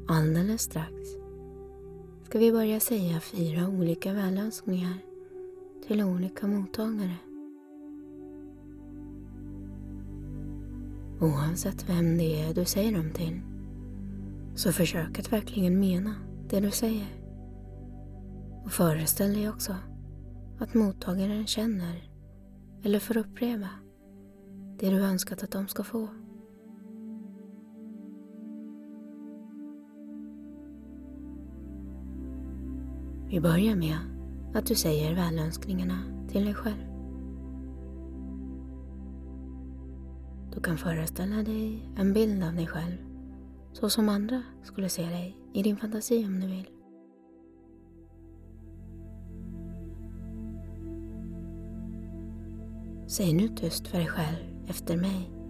Alldeles strax ska vi börja säga 4 olika välönskningar till olika mottagare. Oavsett vem det är du säger dem till, så försök att verkligen mena det du säger. Och föreställ dig också att mottagaren känner eller får uppleva det du önskat att de ska få. Vi börjar med att du säger välönskningarna till dig själv. Du kan föreställa dig en bild av dig själv så som andra skulle se dig i din fantasi om du vill. Säg nu tyst för dig själv efter mig.